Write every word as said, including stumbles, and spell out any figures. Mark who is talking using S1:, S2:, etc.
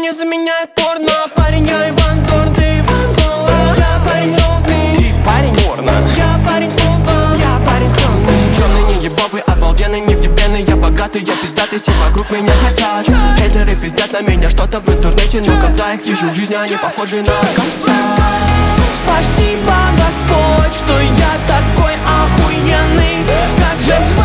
S1: не заменяет порно. Парень, я Иван Дорн, ты Иван Зола. Я парень ровный,
S2: Ты парень порно.
S1: я парень смолва, я парень скромный.
S2: Скромный, не ебовый, обалденный, не вдебенный. Я богатый, я пиздатый, все вокруг меня хотят. Хейтеры пиздят на меня что-то в интернете, но когда их вижу в жизни, они похожи на конца.
S1: Спасибо, Господь, что я такой охуенный. Как же